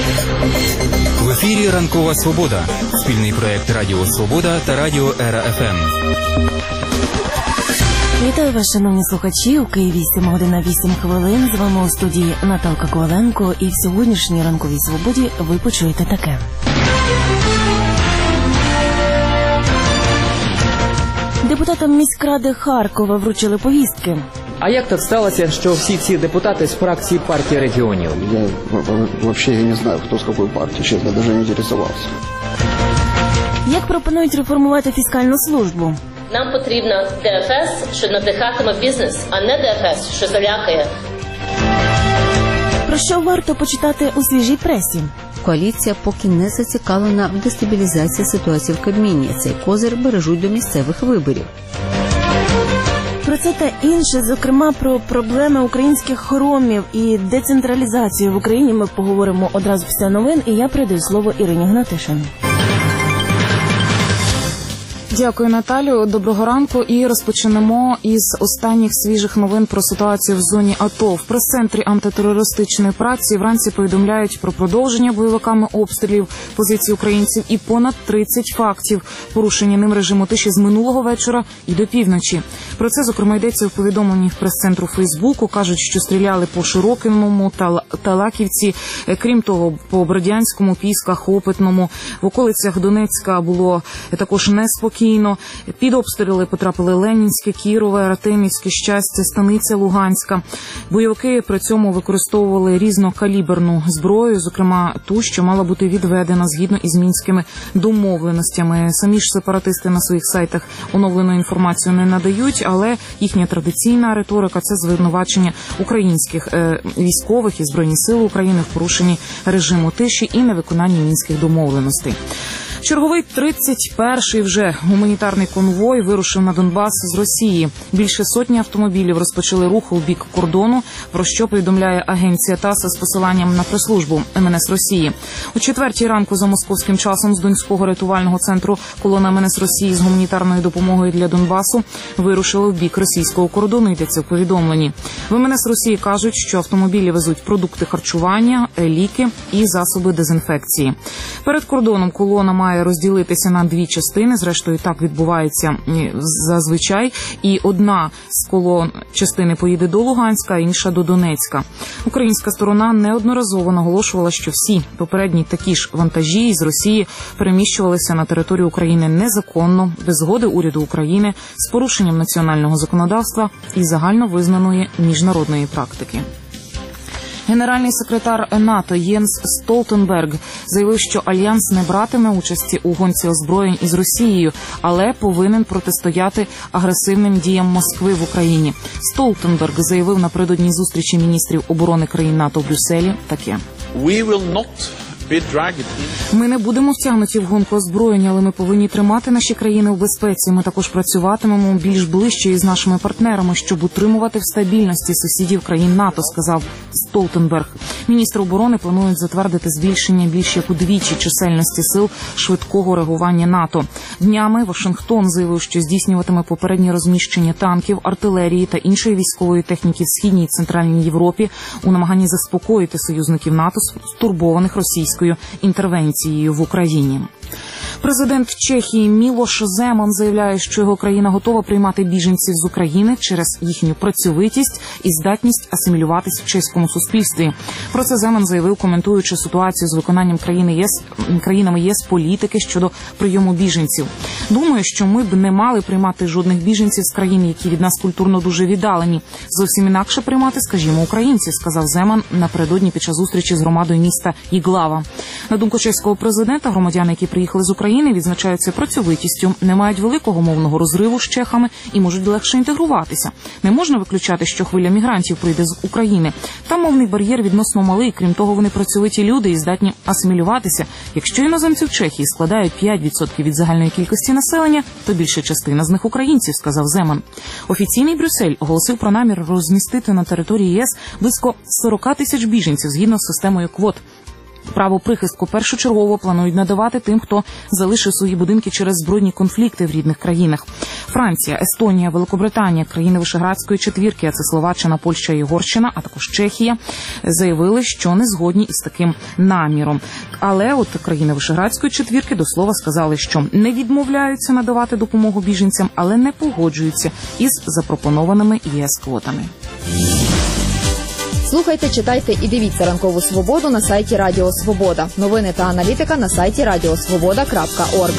В ефірі «Ранкова Свобода» – спільний проєкт Радіо Свобода та Радіо Ера ФМ. Вітаю вас, шановні слухачі. У Києві 7:08. З вами у студії Наталка Коваленко. І в сьогоднішній «Ранковій Свободі» ви почуєте таке. Депутатам міськради Харкова вручили повістки. А як так сталося, що всі ці депутати з фракції партії регіонів? Я взагалі не знаю, хто з якої партії, чесно, навіть не інтересувався. Як пропонують реформувати фіскальну службу? Нам потрібна ДФС, що надихатиме бізнес, а не ДФС, що залякає. Про що варто почитати у свіжій пресі? Коаліція поки не зацікавлена в дестабілізації ситуації в Кабміні. Цей козир бережуть до місцевих виборів. Про це та інше, зокрема про проблеми українських хоромів і децентралізацію в Україні ми поговоримо одразу після новин, і я передаю слово Ірині Гнатишин. Дякую, Наталю. Доброго ранку. І розпочнемо із останніх свіжих новин про ситуацію в зоні АТО. В прес-центрі антитерористичної праці вранці повідомляють про продовження бойовиками обстрілів позицій українців і понад 30 фактів порушення ним режиму тиші з минулого вечора і до півночі. Про це, зокрема, йдеться в повідомленні в прес-центру Фейсбуку. Кажуть, що стріляли по Широкиному та Лаківці. Крім того, по Бродянському, Пісках, Опитному. В околицях Донецька було також неспокійно. Під обстріли потрапили Ленінське, Кірове, Артемівське, Щастя, Станиця Луганська. Бойовики при цьому використовували різнокаліберну зброю, зокрема ту, що мала бути відведена згідно із мінськими домовленостями. Самі ж сепаратисти на своїх сайтах оновлену інформацію не надають, але їхня традиційна риторика – це звинувачення українських військових і Збройні сили України в порушенні режиму тиші і невиконанні мінських домовленостей. Черговий 31-й вже гуманітарний конвой вирушив на Донбас з Росії. Більше сотні автомобілів розпочали рух у бік кордону, про що повідомляє агенція ТАСС з посиланням на прес-службу МНС Росії. О 4-й ранку за московським часом з Донського рятувального центру колона МНС Росії з гуманітарною допомогою для Донбасу вирушила в бік російського кордону, йдеться в повідомленні. В МНС Росії кажуть, що автомобілі везуть продукти харчування, ліки і засоби дезінфекції. Перед кордоном колона має розділитися на дві частини, зрештою так відбувається зазвичай, і одна з колон частини поїде до Луганська, а інша до Донецька. Українська сторона неодноразово наголошувала, що всі попередні такі ж вантажі із Росії переміщувалися на територію України незаконно, без згоди уряду України, з порушенням національного законодавства і загальновизнаної міжнародної практики. Генеральний секретар НАТО Єнс Столтенберг заявив, що Альянс не братиме участі у гонці озброєнь із Росією, але повинен протистояти агресивним діям Москви в Україні. Столтенберг заявив напередодні зустрічі міністрів оборони країн НАТО в Брюсселі таке. Ми не будемо втягнуті в гонку озброєння, але ми повинні тримати наші країни в безпеці. Ми також працюватимемо більш ближче із нашими партнерами, щоб утримувати в стабільності сусідів країн НАТО, сказав Столтенберг. Міністри оборони планують затвердити збільшення більш як удвічі чисельності сил швидкого реагування НАТО. Днями Вашингтон заявив, що здійснюватиме попереднє розміщення танків, артилерії та іншої військової техніки в Східній і Центральній Європі у намаганні заспокоїти союзників НАТО, стурбованих російською інтервенцією в Україні. Президент Чехії Мілош Земан заявляє, що його країна готова приймати біженців з України через їхню працьовитість і здатність асимілюватись в чеському суспільстві. Про це Земан заявив, коментуючи ситуацію з виконанням країнами ЄС політики щодо прийому біженців. Думаю, що ми б не мали приймати жодних біженців з країн, які від нас культурно дуже віддалені. Зовсім інакше приймати, скажімо, українців, сказав Земан напередодні під час зустрічі з громадою міста Іглава. На думку чеського президента, громадяни, які приїхали з України, відзначаються працьовитістю, не мають великого мовного розриву з чехами і можуть легше інтегруватися. Не можна виключати, що хвиля мігрантів прийде з України. Там мовний бар'єр відносно малий, крім того, вони працьовиті люди і здатні асимілюватися. Якщо іноземці в Чехії складають 5% від загальної кількості населення, то більша частина з них українців, сказав Земан. Офіційний Брюссель оголосив про намір розмістити на території ЄС близько 40 тисяч біженців згідно з системою квот. Право прихистку першочергово планують надавати тим, хто залишив свої будинки через збройні конфлікти в рідних країнах. Франція, Естонія, Великобританія, країни Вишеградської четвірки, а це Словаччина, Польща і Угорщина, а також Чехія, заявили, що не згодні із таким наміром. Але от країни Вишеградської четвірки до слова сказали, що не відмовляються надавати допомогу біженцям, але не погоджуються із запропонованими ЄС квотами. Слухайте, читайте і дивіться «Ранкову свободу» на сайті Радіо Свобода. Новини та аналітика на сайті radiosvoboda.org.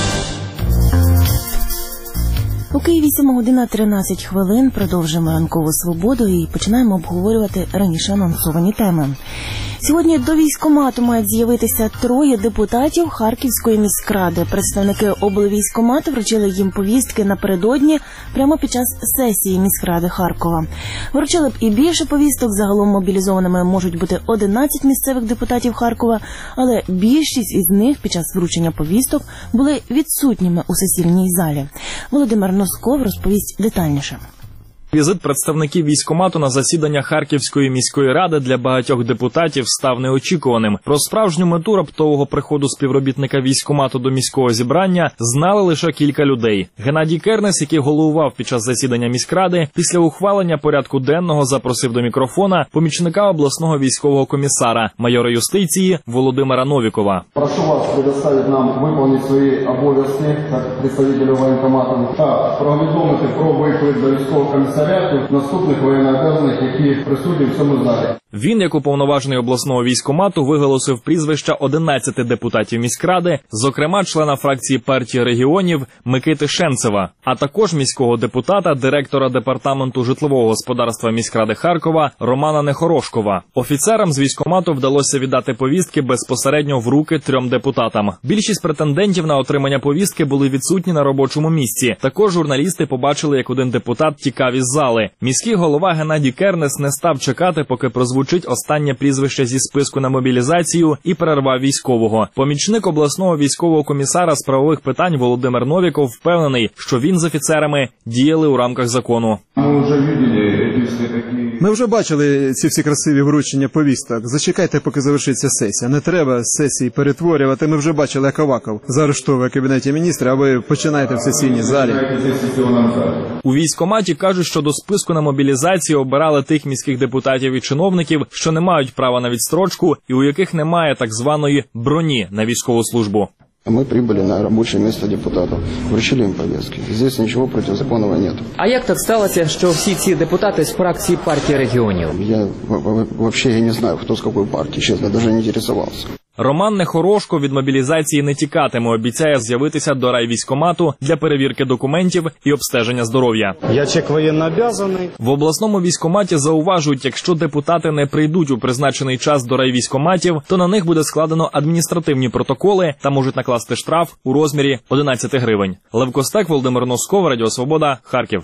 У Києві 7:13 продовжуємо «Ранкову свободу» і починаємо обговорювати раніше анонсовані теми. Сьогодні до військкомату мають з'явитися 3 депутатів Харківської міськради. Представники облвійськкомату вручили їм повістки напередодні прямо під час сесії міськради Харкова. Вручили б і більше повісток, загалом мобілізованими можуть бути 11 місцевих депутатів Харкова, але більшість із них під час вручення повісток були відсутніми у сесійній залі. Володимир Носков розповість детальніше. Візит представників військкомату на засідання Харківської міської ради для багатьох депутатів став неочікуваним. Про справжню мету раптового приходу співробітника військкомату до міського зібрання знали лише кілька людей. Геннадій Кернес, який головував під час засідання міськради, після ухвалення порядку денного запросив до мікрофона помічника обласного військового комісара, майора юстиції Володимира Новікова. Прошу вас предоставити нам виконати свої обов'язки як представителю воєнкомату та повідомити про виклик до військового комісаріату наступних воєннообов'язаних, які присутні в цьому залі. Він, як уповноважений обласного військкомату, виголосив прізвища 11 депутатів міськради, зокрема члена фракції партії регіонів Микити Шенцева, а також міського депутата, директора департаменту житлового господарства міськради Харкова Романа Нехорошкова. Офіцерам з військкомату вдалося віддати повістки безпосередньо в руки 3 депутатам. Більшість претендентів на отримання повістки були відсутні на робочому місці. Також журналісти побачили, як один депутат тікав із зали. Міський голова Геннадій Кернес не став чекати, поки прозвучить останнє прізвище зі списку на мобілізацію, і перервав військового. Помічник обласного військового комісара з правових питань Володимир Новіков впевнений, що він з офіцерами діяли у рамках закону. Ми вже бачили ці всі красиві вручення повісток. Зачекайте, поки завершиться сесія. Не треба сесії перетворювати. Ми вже бачили, як Аваков заарештовує Кабінеті міністрів, а ви починаєте в сесійній залі. У військкоматі кажуть, що до списку на мобілізацію обирали тих міських депутатів і чиновників, що не мають права на відстрочку і у яких немає так званої броні на військову службу. Мы прибыли на рабочее место депутатов, вручили им повестки. Здесь ничего противозаконного нет. А як так сталося, що всі ці депутати з фракції партії регіонів? Я вообще не знаю, кто с какой партии, честно, даже не интересовался. Роман Нехорошко від мобілізації не тікатиме, обіцяє з'явитися до райвійськкомату для перевірки документів і обстеження здоров'я. Я чек воєннообов'язаний. В обласному військкоматі зауважують, якщо депутати не прийдуть у призначений час до райвійськкоматів, то на них буде складено адміністративні протоколи та можуть накласти штраф у розмірі 11 гривень. Лев Костек, Володимир Носков, Радіо Свобода, Харків.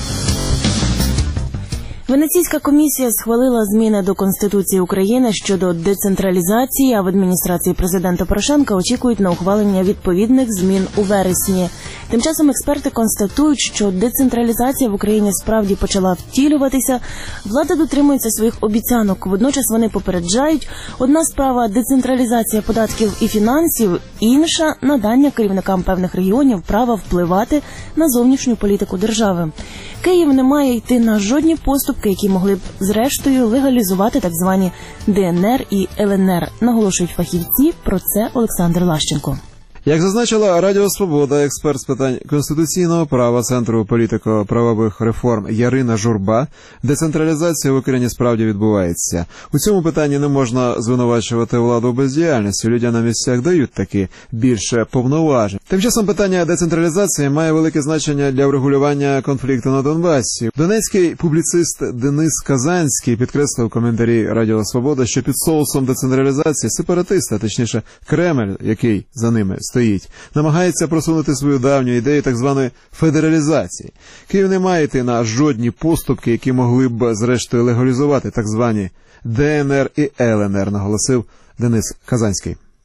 Венеційська комісія схвалила зміни до Конституції України щодо децентралізації, а в адміністрації президента Порошенка очікують на ухвалення відповідних змін у вересні. Тим часом експерти констатують, що децентралізація в Україні справді почала втілюватися. Влада дотримується своїх обіцянок. Водночас вони попереджають, одна справа – децентралізація податків і фінансів, інша – надання керівникам певних регіонів права впливати на зовнішню політику держави. Київ не має йти на жодні поступки, які могли б зрештою легалізувати так звані ДНР і ЛНР, наголошують фахівці. Про це Олександр Лащенко. Як зазначила Радіо Свобода, експерт з питань конституційного права Центру політико-правових реформ Ярина Журба, децентралізація в Україні справді відбувається. У цьому питанні не можна звинувачувати владу у бездіяльності. Людям на місцях дають таки більше повноважень. Тим часом питання децентралізації має велике значення для врегулювання конфлікту на Донбасі. Донецький публіцист Денис Казанський підкреслив в коментарі Радіо Свобода, що під соусом децентралізації сепаратисти, а точніше Кремль, який за ними стоїть, намагається просунути свою давню ідею так званої федералізації. Київ не має йти на жодні поступки, які могли б зрештою легалізувати так звані ДНР і ЛНР, наголосив Денис Казанський.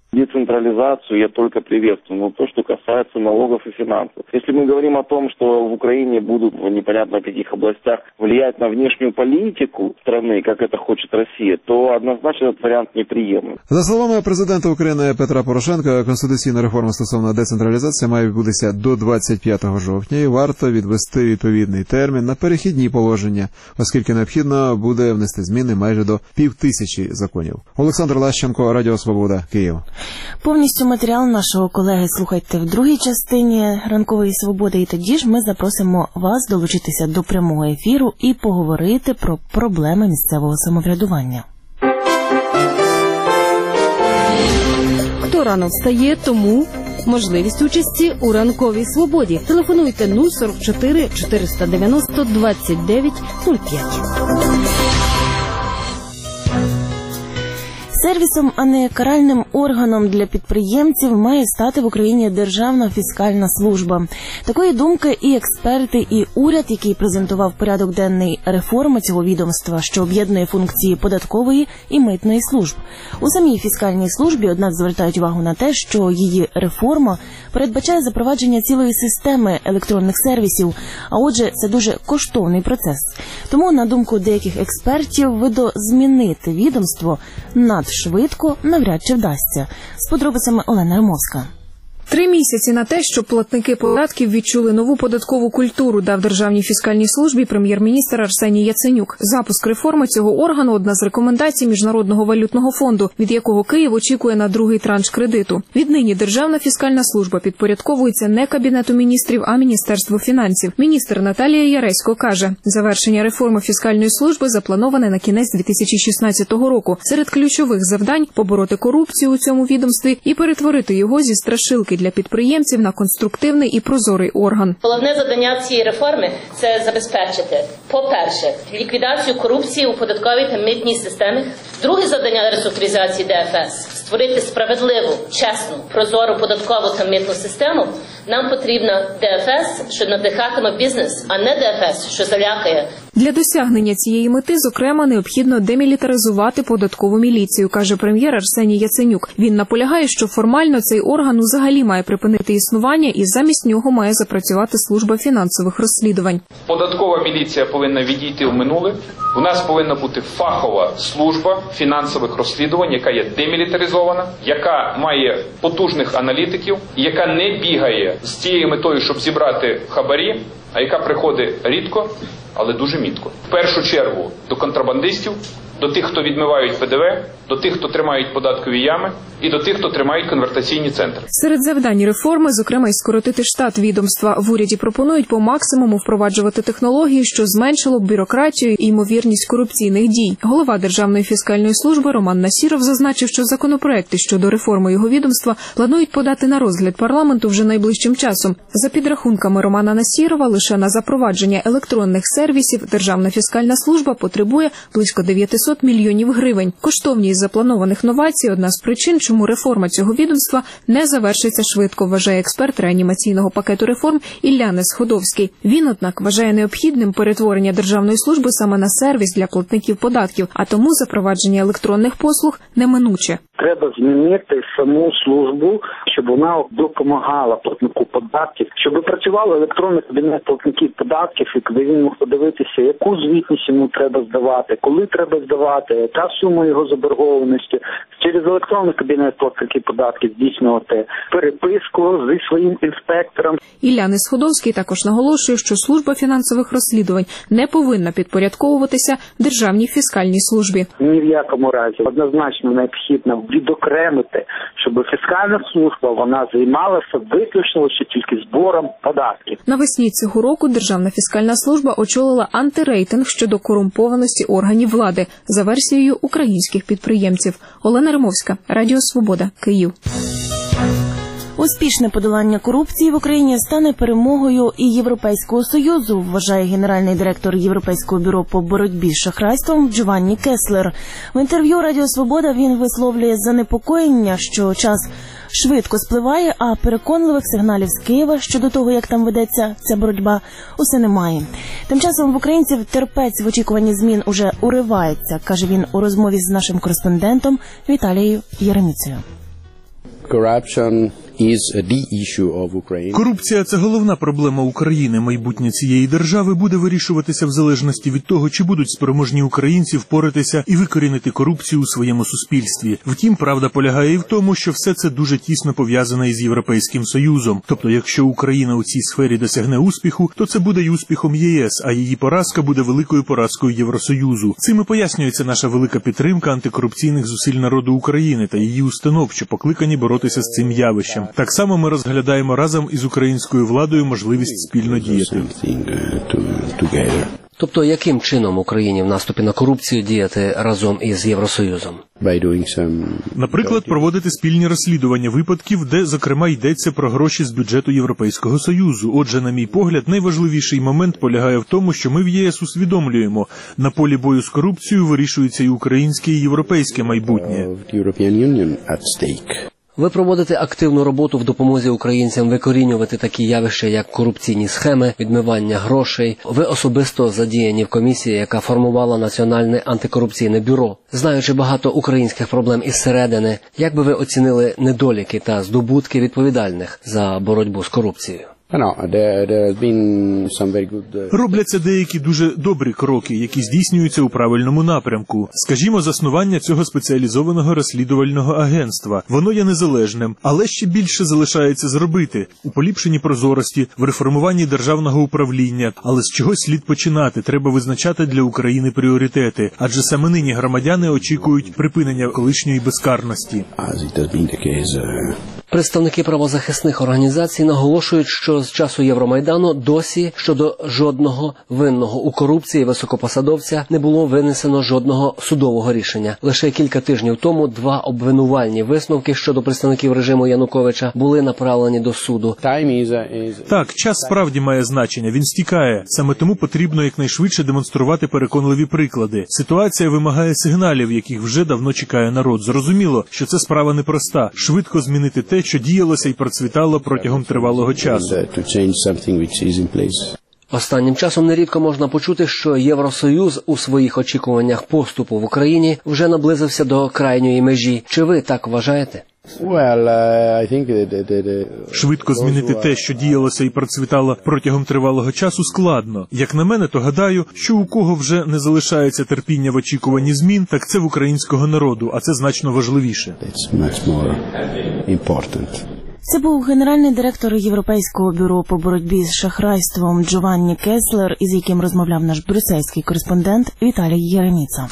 Децентрализацию я только приветствую, но то, что касается налогов и финансов. Если мы говорим о том, что в Украине будут в непонятно каких областях влиять на внешнюю политику страны, как это хочет Россия, то однозначно этот вариант неприемлем. За словами президента України Петра Порошенка, конституційна реформа стосовно децентралізації має відбутися до 25 жовтня і варто відвести відповідний термін на перехідні положення, оскільки необхідно буде внести зміни майже до 5000 законів. Олександр Лащенко, Радіо Свобода, Київ. Повністю матеріал нашого колеги слухайте в другій частині «Ранкової свободи», і тоді ж ми запросимо вас долучитися до прямого ефіру і поговорити про проблеми місцевого самоврядування. Хто рано встає, тому можливість участі у «Ранковій свободі». Телефонуйте 044 490 29 05. Сервісом, а не каральним органом для підприємців має стати в Україні Державна фіскальна служба. Такої думки і експерти, і уряд, який презентував порядок денний реформи цього відомства, що об'єднує функції податкової і митної служб. У самій фіскальній службі, однак, звертають увагу на те, що її реформа передбачає запровадження цілої системи електронних сервісів, а отже, це дуже коштовний процес. Тому, на думку деяких експертів, видозмінити відомство надшвидко навряд чи вдасться. З подробицями Олена Римовська. 3 місяці на те, щоб платники податків відчули нову податкову культуру, дав Державній фіскальній службі прем'єр-міністр Арсеній Яценюк. Запуск реформи цього органу – одна з рекомендацій Міжнародного валютного фонду, від якого Київ очікує на другий транш кредиту. Віднині Державна фіскальна служба підпорядковується не Кабінету міністрів, а Міністерству фінансів. Міністр Наталія Яресько каже, завершення реформи фіскальної служби заплановане на кінець 2016 року. Серед ключових завдань – побороти корупцію у цьому відомстві і перетворити його зі страшилки для підприємців на конструктивний і прозорий орган. Головне завдання цієї реформи – це забезпечити, по-перше, ліквідацію корупції у податковій та митній системі. Друге завдання реструктуризації ДФС – створити справедливу, чесну, прозору податкову та митну систему. Нам потрібна ДФС, що надихатиме бізнес, а не ДФС, що залякає. Для досягнення цієї мети, зокрема, необхідно демілітаризувати податкову міліцію, каже прем'єр Арсеній Яценюк. Він наполягає, що формально цей орган взагалі має припинити існування і замість нього має запрацювати служба фінансових розслідувань. Податкова міліція повинна відійти в минуле. У нас повинна бути фахова служба фінансових розслідувань, яка є демілітаризована, яка має потужних аналітиків, яка не бігає з тією метою, щоб зібрати хабарі, а яка приходить рідко, але дуже мітко. В першу чергу до контрабандистів, до тих, хто відмивають ПДВ, до тих, хто тримають податкові ями і до тих, хто тримають конвертаційні центри. Серед завдань реформи, зокрема, й скоротити штат відомства. В уряді пропонують по максимуму впроваджувати технології, що зменшило б бюрократію і ймовірність корупційних дій. Голова Державної фіскальної служби Роман Насіров зазначив, що законопроекти щодо реформи його відомства планують подати на розгляд парламенту вже найближчим часом. За підрахунками Романа Насірова, лише на запровадження електронних сервісів Державна фіскальна служба потребує близько 900 мільйонів гривень. Коштовність запланованих новацій – одна з причин, чому реформа цього відомства не завершиться швидко, вважає експерт реанімаційного пакету реформ Іллянис Ходовський. Він, однак, вважає необхідним перетворення Державної служби саме на сервіс для платників податків, а тому запровадження електронних послуг неминуче. Треба змінити саму службу, щоб вона допомагала платнику податків, щоб працював електронний кабінет платників податків, і коли він мог подивитися, яку звітність йому треба здавати, коли треба здавати, яка сума його заборгованості. Через електронний кабінет платників податків здійснювати переписку зі своїм інспектором. Іллянис Ходовський також наголошує, що служба фінансових розслідувань не повинна підпорядковуватися Державній фіскальній службі. Ні в якому разі. Однозначно необхідно відокремити, щоб фіскальна служба, вона займалася виключно лише тільки збором податків. Навесні цього року Державна фіскальна служба очолила антирейтинг щодо корумпованості органів влади за версією українських підприємців. Олена Римовська, Радіо Свобода, Київ. Успішне подолання корупції в Україні стане перемогою і Європейського Союзу, вважає генеральний директор Європейського бюро по боротьбі з шахрайством Джованні Кеслер. В інтерв'ю Радіо Свобода він висловлює занепокоєння, що час швидко спливає, а переконливих сигналів з Києва щодо того, як там ведеться ця боротьба, усе немає. Тим часом в українців терпець в очікуванні змін уже уривається, каже він у розмові з нашим кореспондентом Віталією Яреміцею. Корупція – це головна проблема України. Майбутнє цієї держави буде вирішуватися в залежності від того, чи будуть спроможні українці впоратися і викорінити корупцію у своєму суспільстві. Втім, правда полягає і в тому, що все це дуже тісно пов'язане із Європейським Союзом. Тобто, якщо Україна у цій сфері досягне успіху, то це буде й успіхом ЄС, а її поразка буде великою поразкою Євросоюзу. Цим і пояснюється наша велика підтримка антикорупційних зусиль народу України та її установ, що покликані боротися з цим явищем. Так само ми розглядаємо разом із українською владою можливість спільно діяти. Тобто, яким чином Україні в наступі на корупцію діяти разом із Євросоюзом? Наприклад, проводити спільні розслідування випадків, де, зокрема, йдеться про гроші з бюджету Європейського Союзу. Отже, на мій погляд, найважливіший момент полягає в тому, що ми в ЄС усвідомлюємо, на полі бою з корупцією вирішується і українське, і європейське майбутнє. Ви проводите активну роботу в допомозі українцям викорінювати такі явища, як корупційні схеми, відмивання грошей. Ви особисто задіяні в комісії, яка формувала Національне антикорупційне бюро. Знаючи багато українських проблем із середини, як би ви оцінили недоліки та здобутки відповідальних за боротьбу з корупцією? Робляться деякі дуже добрі кроки, які здійснюються у правильному напрямку. Скажімо, заснування цього спеціалізованого розслідувального агентства. Воно є незалежним, але ще більше залишається зробити. У поліпшенні прозорості, в реформуванні державного управління. Але з чогось слід починати, треба визначати для України пріоритети. Адже саме нині громадяни очікують припинення колишньої безкарності. Представники правозахисних організацій наголошують, що з часу Євромайдану досі щодо жодного винного у корупції високопосадовця не було винесено жодного судового рішення. Лише кілька тижнів тому 2 обвинувальні висновки щодо представників режиму Януковича були направлені до суду. Так, час справді має значення, він стікає. Саме тому потрібно якнайшвидше демонструвати переконливі приклади. Ситуація вимагає сигналів, яких вже давно чекає народ. Зрозуміло, що це справа непроста. Швидко змінити те, що діялося і процвітало протягом тривалого часу. Останнім часом нерідко можна почути, що Євросоюз у своїх очікуваннях поступу в Україні вже наблизився до крайньої межі. Чи ви так вважаєте? Швидко змінити те, що діялося і процвітало протягом тривалого часу, складно. Як на мене, то гадаю, що у кого вже не залишається терпіння в очікуванні змін, так це в українського народу, а це значно важливіше. Це був генеральний директор Європейського бюро по боротьбі з шахрайством Джованні Кеслер, із яким розмовляв наш брюссельський кореспондент Віталій Єреміца.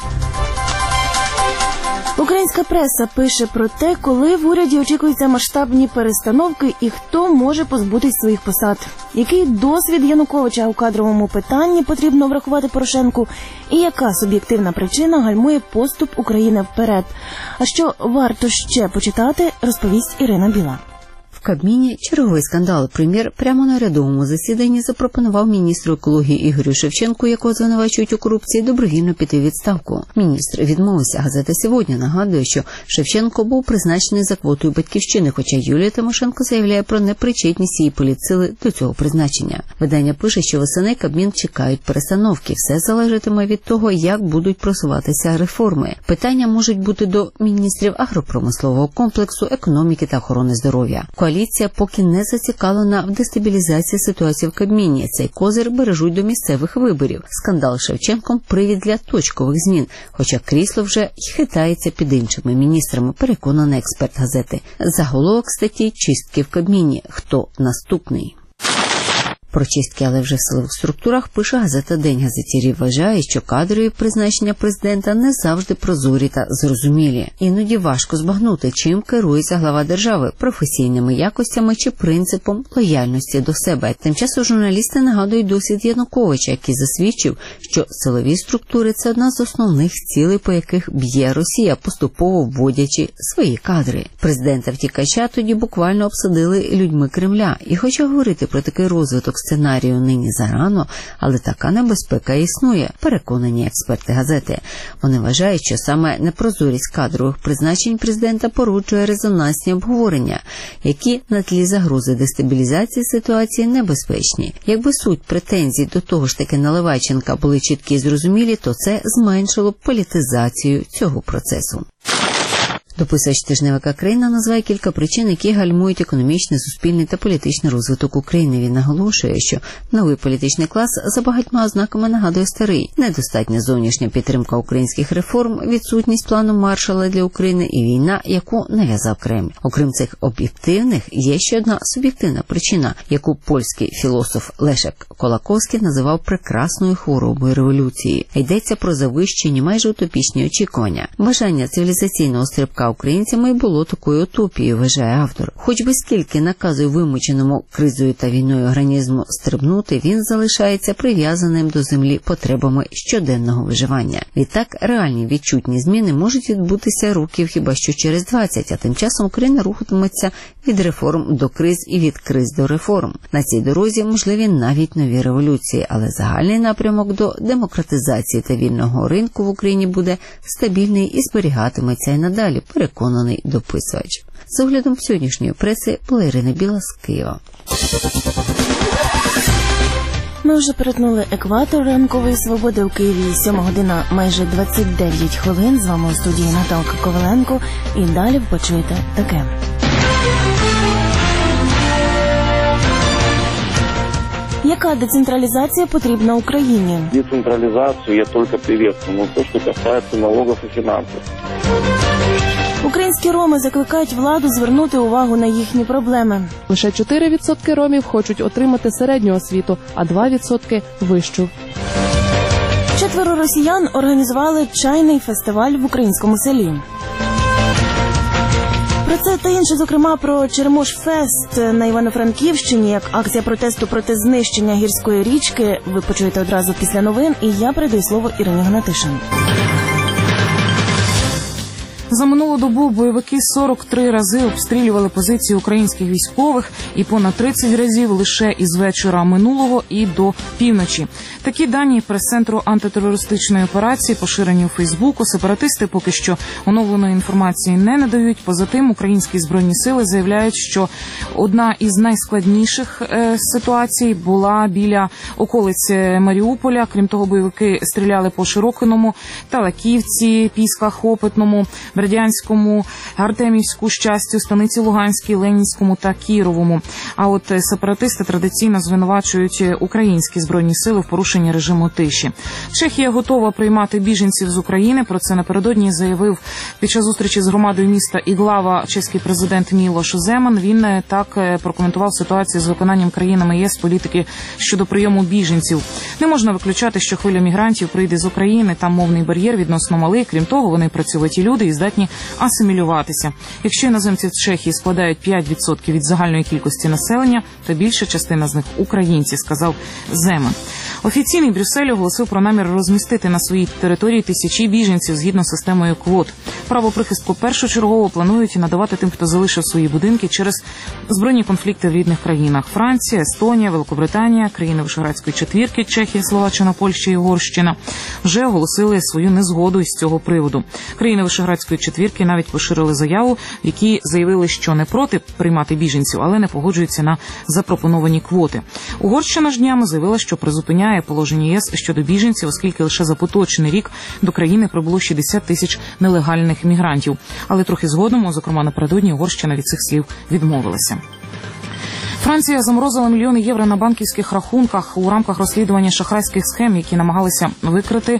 Українська преса пише про те, коли в уряді очікуються масштабні перестановки і хто може позбутись своїх посад. Який досвід Януковича у кадровому питанні потрібно врахувати Порошенку і яка суб'єктивна причина гальмує поступ України вперед. А що варто ще почитати, розповість Ірина Біла. В Кабміні черговий скандал. Прем'єр прямо на рядовому засіданні запропонував міністру екології Ігорю Шевченку, якого звинувачують у корупції, добровільно піти у відставку. Міністр відмовився. Газета «Сьогодні» нагадує, що Шевченко був призначений за квотою Батьківщини, хоча Юлія Тимошенко заявляє про непричетність її політсили до цього призначення. Видання пише, що восени Кабмін чекають перестановки. Все залежатиме від того, як будуть просуватися реформи. Питання можуть бути до міністрів агропромислового комплексу, економіки та охорони здоров'я. Коаліція поки не зацікавлена в дестабілізації ситуації в Кабміні. Цей козир бережуть до місцевих виборів. Скандал з Шевченком – привід для точкових змін, хоча крісло вже хитається під іншими міністрами, переконаний експерт газети. Заголовок статті «Чистки в Кабміні. Хто наступний?». Про чистки, але вже в силових структурах, пише газета «День». Газетярі вважає, що кадрові призначення президента не завжди прозорі та зрозумілі. Іноді важко збагнути, чим керується глава держави – професійними якостями чи принципом лояльності до себе. Тим часом журналісти нагадують досвід Януковича, який засвідчив, що силові структури – це одна з основних цілей, по яких б'є Росія, поступово вводячи свої кадри. Президента-втікача тоді буквально обсадили людьми Кремля. І хоча говорити про такий розвиток сценарію нині зарано, але така небезпека існує, переконані експерти газети. Вони вважають, що саме непрозорість кадрових призначень президента породжує резонансні обговорення, які на тлі загрози дестабілізації ситуації небезпечні. Якби суть претензій до того ж таки Наливайченка були чіткі і зрозумілі, то це зменшило б політизацію цього процесу. Дописувач тижневика «Країна» називає кілька причин, які гальмують економічний, суспільний та політичний розвиток України. Він наголошує, що новий політичний клас за багатьма ознаками нагадує старий. Недостатня зовнішня підтримка українських реформ, відсутність плану Маршалла для України і війна, яку нав'язав Кремль. Окрім цих об'єктивних, є ще одна суб'єктивна причина, яку польський філософ Лешек Колаковський називав прекрасною хворобою революції. Йдеться про завищені, майже утопічні очікування. Бажання цивілізаційного стрибка українцями й було такою утопією, вважає автор. Хоч би скільки наказує вимученому кризою та війною організму стрибнути, він залишається прив'язаним до землі потребами щоденного виживання. Відтак, реальні відчутні зміни можуть відбутися років хіба що через 20, а тим часом Україна рухатиметься від реформ до криз і від криз до реформ. На цій дорозі можливі навіть нові революції, але загальний напрямок до демократизації та вільного ринку в Україні буде стабільний і зберігатиметься і надалі, переконаний дописувач. З оглядом сьогоднішньої преси була Ірина Біла з Києва. Ми вже перетнули екватор ранкової свободи у Києві. 7 година майже 29 хвилин. З вами у студії Наталка Коваленко. І далі почуєте таке. Яка децентралізація потрібна Україні? Децентрализацию я только приветствую, но то, что касается налогов и финансов. Українські роми закликають владу звернути увагу на їхні проблеми. Лише 4% ромів хочуть отримати середню освіту, а 2% – вищу. 4 росіян організували чайний фестиваль в українському селі. Про це та інше, зокрема, про Черемош-фест на Івано-Франківщині, як акція протесту проти знищення гірської річки. Ви почуєте одразу після новин, і я передаю слово Ірині Гнатишин. За минулу добу бойовики 43 рази обстрілювали позиції українських військових і понад 30 разів лише із вечора минулого і до півночі. Такі дані прес-центру антитерористичної операції поширені у Фейсбуку. Сепаратисти поки що оновленої інформації не надають. Поза тим, українські збройні сили заявляють, що одна із найскладніших ситуацій була біля околиць Маріуполя. Крім того, бойовики стріляли по Широкиному, Талаківці, Пісках, Опитному, Бердянському, Артемівську, Щастю, Станиці Луганській, Ленінському та Кіровому. А от сепаратисти традиційно звинувачують українські збройні сили в порушенні режиму тиші. Чехія готова приймати біженців з України. Про це напередодні заявив під час зустрічі з громадою міста Іглава чеський президент Мілош Земан. Він так прокоментував ситуацію з виконанням країнами ЄС політики щодо прийому біженців. Не можна виключати, що хвиля мігрантів прийде з України. Там мовний бар'єр відносно малий. Крім того, вони працьовиті люди і здатні асимілюватися. Якщо іноземці в Чехії складають 5% від загальної кількості населення, то більша частина з них українці, сказав Земан. Офіційний Брюссель оголосив про намір розмістити на своїй території тисячі біженців згідно з системою квот. Право прихистку першочергово планують надавати тим, хто залишив свої будинки через збройні конфлікти в рідних країнах. Франція, Естонія, Великобританія, країни Вишеградської четвірки, Чехія, Словаччина, Польща і Угорщина вже оголосили свою незгоду із цього приводу. Країни Вишеградської четвірки навіть поширили заяву, в якій заявили, що не проти приймати біженців, але не погоджуються на запропоновані квоти. Угорщина ж днями заявила, що призупиняє положення ЄС щодо біженців, оскільки лише за поточний рік до країни прибуло 60 тисяч нелегальних мігрантів. Але трохи згодом, зокрема напередодні, Угорщина від цих слів відмовилася. Франція заморозила мільйони євро на банківських рахунках у рамках розслідування шахрайських схем, які намагався викрити,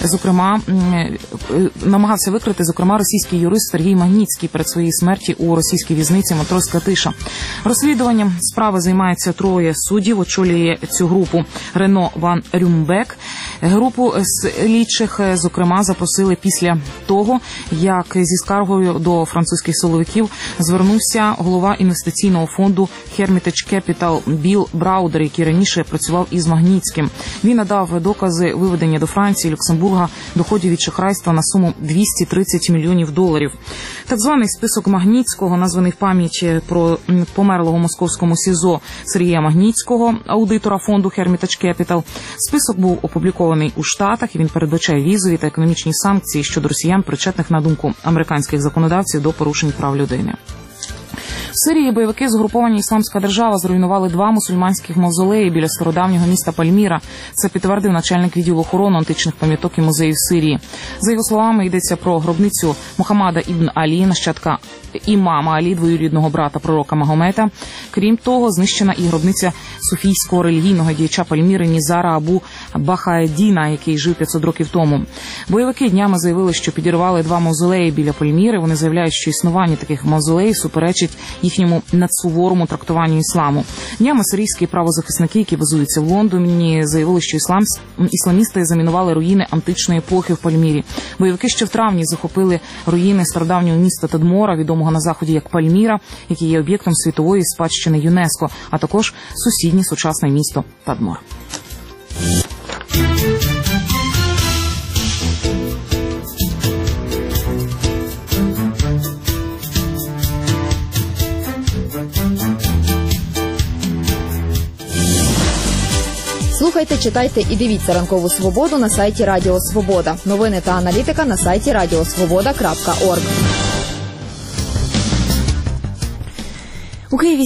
зокрема, російський юрист Сергій Магнітський перед своєю смерті у російській в'язниці Матроська тиша. Розслідуванням справи займається 3 суддів, очолює цю групу Рено Ван Рюмбек. Групу слідчих, зокрема, запросили після того, як зі скаргою до французьких силовиків звернувся голова інвестиційного фонду Hermitage Capital Біл Браудер, який раніше працював із Магнітським. Він надав докази виведення до Франції, Люксембурга доходів від шахрайства на суму $230 мільйонів. Так званий список Магнітського, названий в пам'ять про померлого московському СІЗО Сергія Магнітського, аудитора фонду Hermitage Capital. Список був опублікований у Штатах, і він передбачає візові та економічні санкції щодо росіян, причетних, на думку американських законодавців, до порушень прав людини. В Сирії бойовики з угруповання «Ісламська держава» зруйнували 2 мусульманських мавзолеї біля стародавнього міста Пальміра. Це підтвердив начальник відділу охорони античних пам'яток і музеїв Сирії. За його словами, йдеться про гробницю Мухаммада ібн Алі, нащадка імама Алі, двоюрідного брата пророка Магомета. Крім того, знищена і гробниця суфійського релігійного діяча Пальміри Нізара Абу Бахаеддіна, який жив 500 років тому. Бойовики днями заявили, що підірвали 2 мавзолеї біля Пальміри. Вони заявляють, що існування таких мавзолеїв суперечить їхньому надсуворому трактуванню ісламу. Днями сирійські правозахисники, які базуються в Лондоні, заявили, що ісламісти замінували руїни античної епохи в Пальмірі. Бойовики ще в травні захопили руїни стародавнього міста Тадмора, відомого на заході як Пальміра, який є об'єктом світової спадщини ЮНЕСКО, а також сусіднє сучасне місто Тадмор. Слухайте, читайте і дивіться «Ранкову свободу» на сайті Радіо Свобода. Новини та аналітика на сайті radiosvoboda.org. У Києві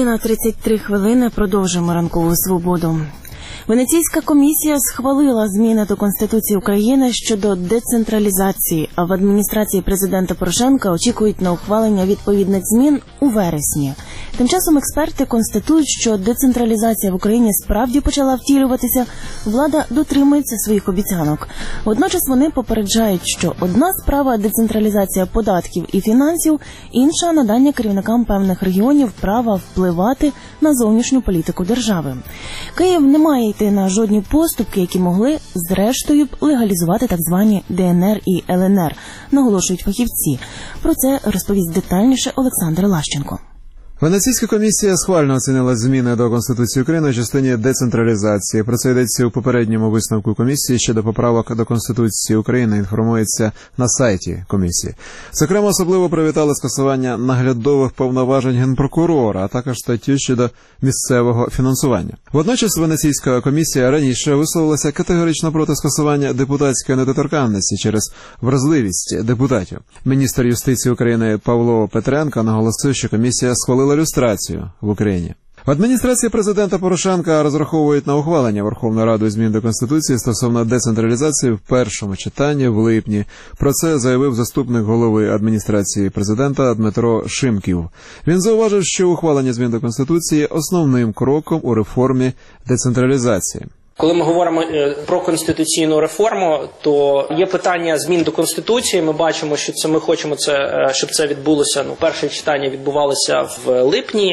7:33. Продовжуємо «Ранкову свободу». Венеційська комісія схвалила зміни до Конституції України щодо децентралізації, а в адміністрації президента Порошенка очікують на ухвалення відповідних змін у вересні. Тим часом експерти констатують, що децентралізація в Україні справді почала втілюватися, влада дотримується своїх обіцянок. Водночас вони попереджають, що одна справа – децентралізація податків і фінансів, інша – надання керівникам певних регіонів права впливати на зовнішню політику держави. Київ не має йти на жодні поступки, які могли, зрештою, б легалізувати так звані ДНР і ЛНР, наголошують фахівці. Про це розповість детальніше Олександр Лащенко. Венеційська комісія схвально оцінила зміни до Конституції України в частині децентралізації. Про це йдеться у попередньому висновку комісії щодо поправок до Конституції України, інформується на сайті комісії. Зокрема, особливо привітали скасування наглядових повноважень Генпрокурора, а також статтю щодо місцевого фінансування. Водночас Венеційська комісія раніше висловилася категорично проти скасування депутатської недоторканності через вразливість депутатів. Міністр юстиції України Павло Петренко наголосив, що комісія схвалила люстрацію в Україні. В адміністрації президента Порошенка розраховують на ухвалення Верховною Радою змін до Конституції стосовно децентралізації в першому читанні в липні. Про це заявив заступник голови адміністрації президента Дмитро Шимків. Він зауважив, що ухвалення змін до Конституції – основним кроком у реформі децентралізації. Коли ми говоримо про конституційну реформу, то є питання змін до Конституції. Ми бачимо, що це ми хочемо, щоб це відбулося. Перше читання відбувалося в липні,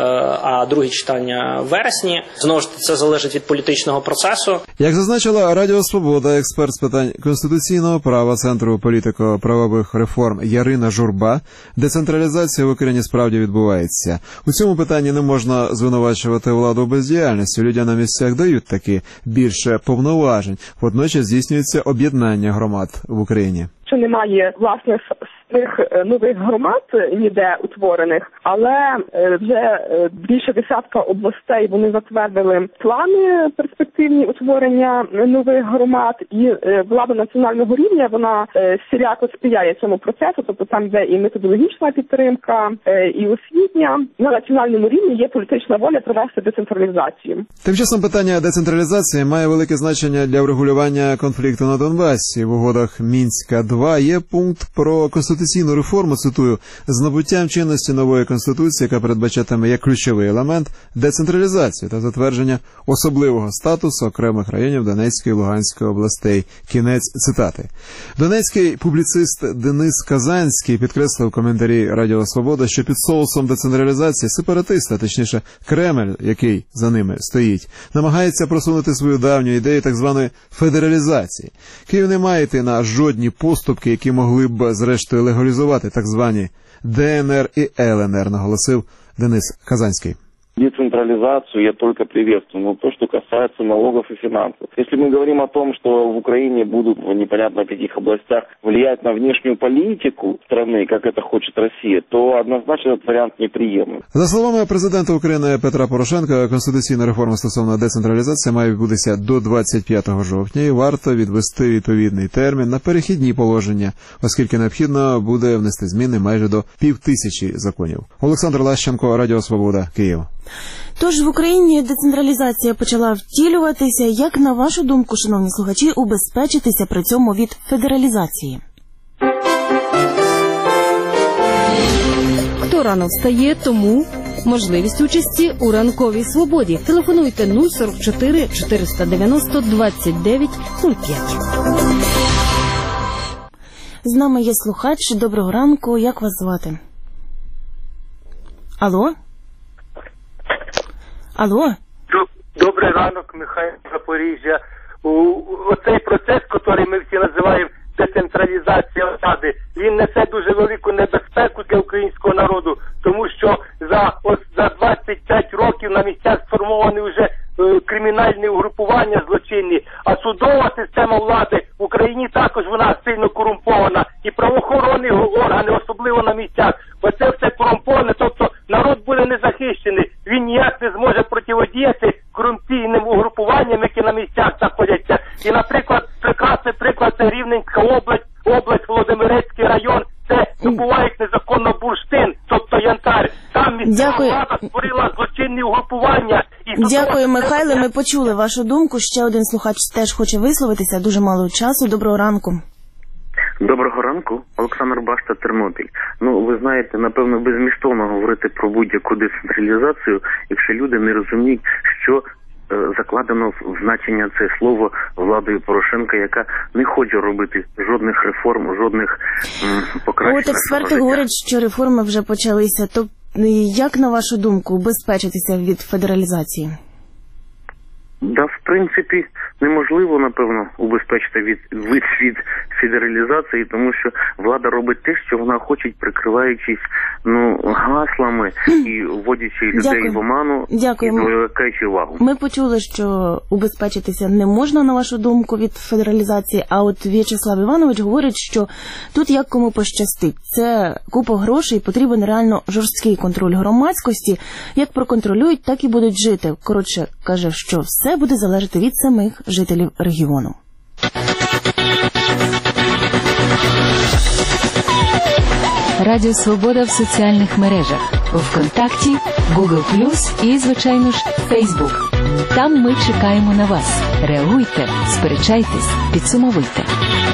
а друге читання в вересні. Знову ж це залежить від політичного процесу. Як зазначила Радіо Свобода, експерт з питань конституційного права Центру політико-правових реформ Ярина Журба, децентралізація в Україні справді відбувається. У цьому питанні не можна звинувачувати владу бездіяльністю. Людям на місцях дають такі більше повноважень. Водночас здійснюється об'єднання громад в Україні. Що немає власне тих нових громад ніде утворених, але вже більше десятка областей вони затвердили плани перспективні утворення нових громад, і влада національного рівня вона всіляко сприяє цьому процесу, тобто там де і методологічна підтримка, і освітня. На національному рівні є політична воля провести децентралізацію. Тим часом питання децентралізації має велике значення для врегулювання конфлікту на Донбасі. В угодах Мінська-2 є пункт про конституційну реформу, цитую, з набуттям чинності нової конституції, яка передбачатиме як ключовий елемент децентралізацію та затвердження особливого статусу окремих районів Донецької і Луганської областей. Кінець цитати. Донецький публіцист Денис Казанський підкреслив в коментарі Радіо Свобода, що під соусом децентралізації сепаратисти, точніше Кремль, який за ними стоїть, намагається просунути свою давню ідею так званої федералізації. Київ не має йти на жодні поступки, які могли б зрештою легалізувати так звані ДНР і ЛНР, наголосив Денис Казанський. Децентрализацию я только приветствую, но то, что касается налогов и финансов. Если мы говорим о том, что в Украине будут в непонятно каких областях влиять на внешнюю политику страны, как это хочет Россия, то однозначно этот вариант неприемлем. За словами президента України Петра Порошенка, конституційна реформа стосовно децентралізації має відбутися до 25 жовтня і варто відвести відповідний термін на перехідні положення, оскільки необхідно буде внести зміни майже до 5000 законів. Олександр Лащенко, Радіо Свобода, Київ. Тож в Україні децентралізація почала втілюватися. Як, на вашу думку, шановні слухачі, убезпечитися при цьому від федералізації? Хто рано встає, тому можливість участі у ранковій свободі. Телефонуйте 044 490 29 05. З нами є слухач. Доброго ранку. Як вас звати? Алло? Алло? Добрий ранок, Михайло, Запоріжжя. Оцей процес, який ми всі називаємо децентралізація влади, він несе дуже велику небезпеку для українського народу, тому що за 25 років на місцях сформовані вже кримінальні угрупування злочинні, а судова система влади в Україні також вона сильно корумпована, і правоохоронні органи, особливо на місцях, оце все корумповане, тобто народ буде незахищений, він ніяк не зможе протидіяти корупційним угрупуванням, які на місцях знаходяться. І, наприклад, прекрасний приклад – це Рівненська область, Володимирецький район, це добувають незаконно бурштин, тобто янтар. Там місцева влада створила злочинні угрупування. Дякую, Михайле, ми почули вашу думку. Ще один слухач теж хоче висловитися, дуже мало часу. Доброго ранку. Доброго ранку, Олександр Башта, Тернопіль. Ви знаєте, напевно, безмістовно говорити про будь-яку децентралізацію, якщо люди не розуміють, що закладено в значення це слово владою Порошенка, яка не хоче робити жодних реформ, жодних покращень. От експерти говорять, що реформи вже почалися. То як, на вашу думку, убезпечитися від федералізації? Да, в принципі, неможливо, напевно, убезпечити від федералізації, тому що влада робить те, що вона хоче, прикриваючись гаслами і вводячи людей в оману і відволікаючи увагу. Ми почули, що убезпечитися не можна, на вашу думку, від федералізації, а от В'ячеслав Іванович говорить, що тут як кому пощастить. Це купа грошей, потрібен реально жорсткий контроль громадськості. Як проконтролюють, так і будуть жити. Коротше, каже, що все буде залежати від самих жителів регіону. Радіо Свобода в соціальних мережах. ВКонтакті, Google+, і, звичайно ж, Facebook. Там ми чекаємо на вас. Реагуйте, сперечайтесь, підсумовуйте.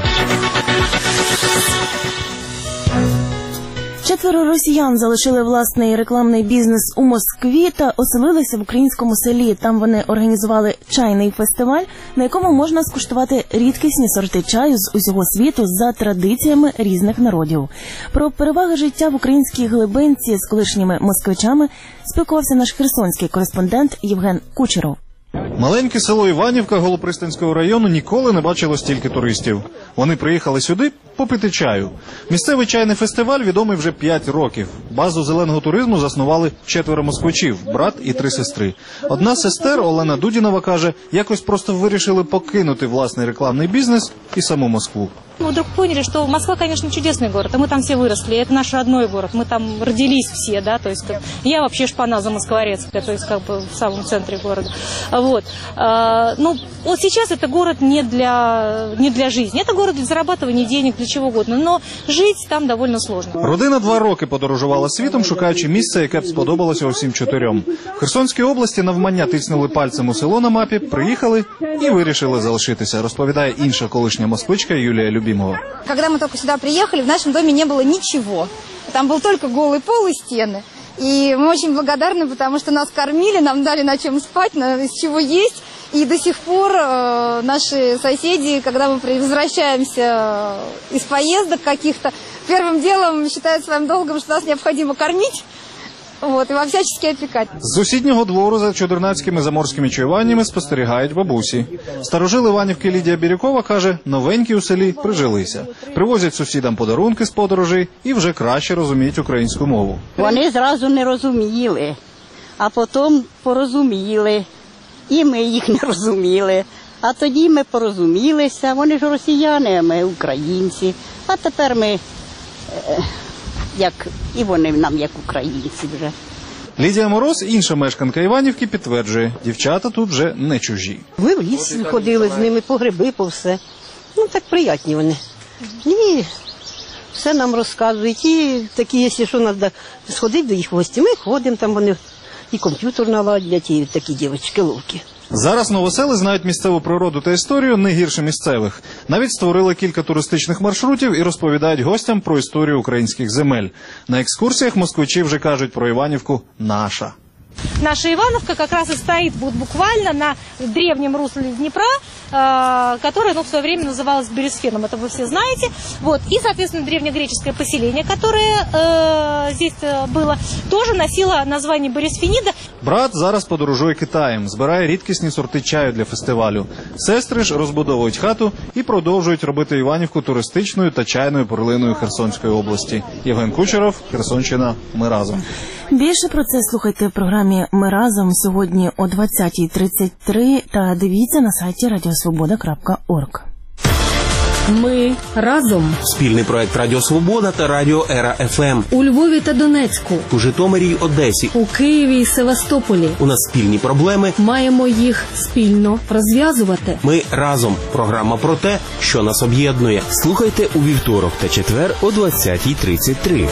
4 росіян залишили власний рекламний бізнес у Москві та оселилися в українському селі. Там вони організували чайний фестиваль, на якому можна скуштувати рідкісні сорти чаю з усього світу за традиціями різних народів. Про переваги життя в українській глибинці з колишніми москвичами спілкувався наш херсонський кореспондент Євген Кучеров. Маленьке село Іванівка Голопристанського району ніколи не бачило стільки туристів. Вони приїхали сюди попити чаю. Місцевий чайний фестиваль відомий вже 5 років. Базу зеленого туризму заснували 4 москвичів, брат і 3 сестри. Одна з сестер, Олена Дудінова, каже, якось просто вирішили покинути власний рекламний бізнес і саму Москву. Мы вдруг поняли, что Москва, конечно, чудесный город, а мы там все выросли, это наш родной город, мы там родились все, да, то есть я вообще шпана замоскворецкая, то есть как бы в самом центре города, вот. Вот сейчас это город не для жизни, это город для зарабатывания денег, для чего угодно, но жить там довольно сложно. Родина 2 роки подорожувала світом, шукаючи місце, яке б сподобалося усім 4. В Херсонській області навмання тиснули пальцем у село на мапі, приїхали і вирішили залишитися, розповідає інша колишня москвичка Юлія Любімова. Когда мы только сюда приехали, в нашем доме не было ничего. Там был только голый пол и стены. И мы очень благодарны, потому что нас кормили, нам дали на чем спать, из чего есть. И до сих пор наши соседи, когда мы возвращаемся из поездок каких-то, первым делом считают своим долгом, что нас необходимо кормить. І всячески опікати. З сусіднього двору за чудернацькими заморськими чаюваннями спостерігають бабусі. Старожил Іванівки Лідія Бірюкова каже, новенькі у селі прижилися. Привозять сусідам подарунки з подорожей і вже краще розуміють українську мову. Вони зразу не розуміли. а потім порозуміли. І ми їх не розуміли. А тоді ми порозумілися, вони ж росіяни, а ми українці. А тепер ми, і вони нам як українці вже. Лідія Мороз, інша мешканка Іванівки, підтверджує, дівчата тут вже не чужі. Ви в ліс ходили з ними, по гриби, по все. Так приятні вони. І все нам розказують. І такі, якщо що, треба сходити до їх в гості, ми ходимо, там вони і комп'ютер наладять, і такі дівчатки ловкі. Зараз новосели знають місцеву природу та історію не гірше місцевих. Навіть створили кілька туристичних маршрутів і розповідають гостям про історію українських земель. На екскурсіях москвичі вже кажуть про Іванівку «наша». Наша Ивановка как раз и стоит буквально на древнем русле Днепра, которое в свое время называлось Бересфеном, это вы все знаете. И, соответственно, древнегреческое поселение, которое здесь было, тоже носило название Борисфенида. Брат зараз подорожує Китаєм, збирає рідкісні сорти чаю для фестивалю. Сестри ж розбудовують хату і продовжують робити Іванівку туристичною та чайною перлиною Херсонської області. Євген Кучеров, Херсонщина. Ми разом. Більше про це слухайте в програмі «Ми разом» сьогодні о 20:33 та дивіться на сайті radiosvoboda.org. Ми разом. Спільний проект Радіо Свобода та Радіо Ера ФМ. У Львові та Донецьку. У Житомирі й Одесі. У Києві й Севастополі. У нас спільні проблеми. Маємо їх спільно розв'язувати. Ми разом. Програма про те, що нас об'єднує. Слухайте у вівторок та четвер о 20:33.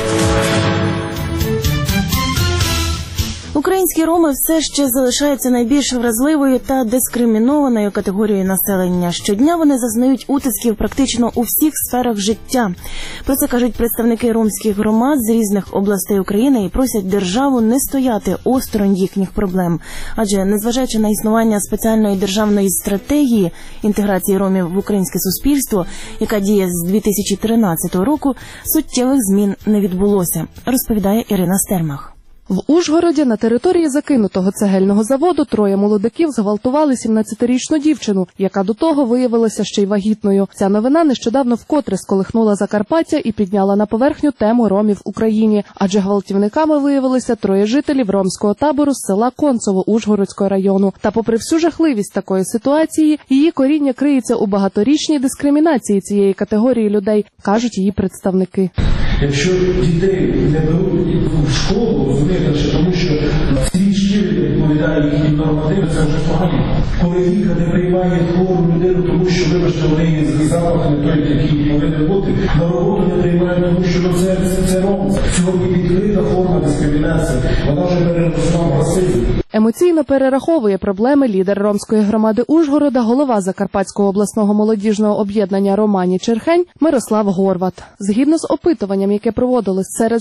Українські роми все ще залишаються найбільш вразливою та дискримінованою категорією населення. Щодня вони зазнають утисків практично у всіх сферах життя. Про це кажуть представники ромських громад з різних областей України і просять державу не стояти осторонь їхніх проблем. Адже, незважаючи на існування спеціальної державної стратегії інтеграції ромів в українське суспільство, яка діє з 2013 року, суттєвих змін не відбулося, розповідає Ірина Стельмах. В Ужгороді на території закинутого цегельного заводу троє молодиків зґвалтували 17-річну дівчину, яка до того виявилася ще й вагітною. Ця новина нещодавно вкотре сколихнула Закарпаття і підняла на поверхню тему ромів в Україні. Адже гвалтівниками виявилися троє жителів ромського табору з села Концово Ужгородського району. Та попри всю жахливість такої ситуації, її коріння криється у багаторічній дискримінації цієї категорії людей, кажуть її представники. Якщо дітей не беруть в школу, розумієте, тому що всі шкіли відповідають їхнім нормативам, це вже погано. Коли лікар не приймає хвору людину, тому що, вибачте, вони з запаху не той, який повинен бути, на роботу не приймають, тому що це робиться. Сьогодні відкрита форма дискримінації, вона вже переросла в расизм. Емоційно перераховує проблеми лідер ромської громади Ужгорода, голова Закарпатського обласного молодіжного об'єднання «Романі Черхень» Мирослав Горват. Згідно з опитуванням, яке проводилось серед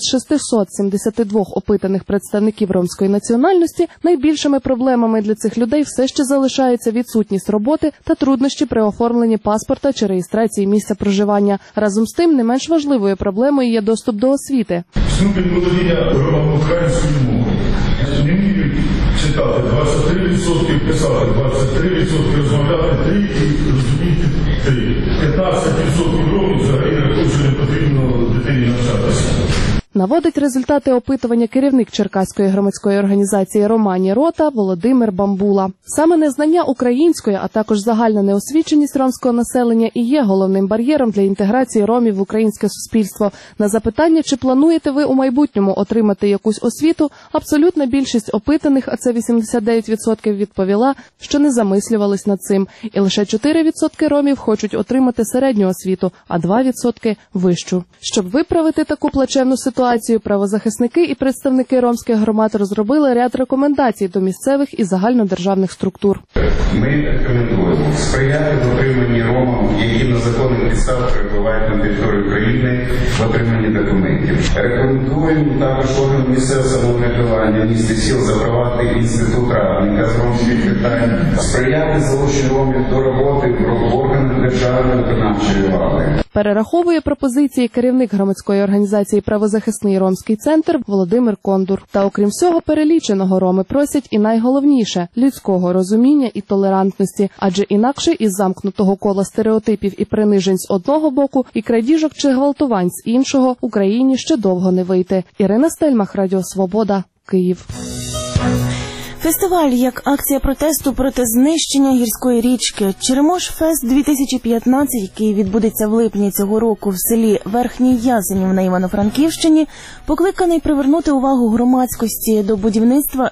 672 опитаних представників ромської національності, найбільшими проблемами для цих людей все ще залишається відсутність роботи та труднощі при оформленні паспорта чи реєстрації місця проживання. Разом з тим, не менш важливою проблемою є доступ до освіти. Ступінь володіння українською мовою. Не вміють читати 23%, писати 23%, розмовляти 3% і розуміти 3%. 15% ромів взагалі рахують, що не потрібно дитині навчатися. Наводить результати опитування керівник Черкаської громадської організації «Романі Рота» Володимир Бамбула. Саме незнання української, а також загальна неосвіченість ромського населення і є головним бар'єром для інтеграції ромів в українське суспільство. На запитання, чи плануєте ви у майбутньому отримати якусь освіту, абсолютна більшість опитаних, а це 89%, відповіла, що не замислювались над цим. І лише 4% ромів хочуть отримати середню освіту, а 2% – вищу. Щоб виправити таку плачевну ситуацію, правозахисники і представники ромських громад розробили ряд рекомендацій до місцевих і загальнодержавних структур. Ми рекомендуємо сприяти в отриманні ромам, які на законних підставах перебувають на території України, в отриманні документів. Рекомендуємо також органам місцевого самоврядування міста сіл запровадити інститут радника з ромських питань, сприяти залученню ромів до роботи в органах державної виконавчої влади. Перераховує пропозиції керівник громадської організації «Правозахисний ромський центр» Володимир Кондур. Та окрім всього переліченого, роми просять і найголовніше – людського розуміння і толерантності. Адже інакше із замкнутого кола стереотипів і принижень з одного боку і крадіжок чи гвалтувань з іншого Україні ще довго не вийти. Ірина Стельмах, Радіо Свобода, Київ. Фестиваль як акція протесту проти знищення гірської річки. Черемош-фест 2015, який відбудеться в липні цього року в селі Верхній Ясенів на Івано-Франківщині, покликаний привернути увагу громадськості до будівництва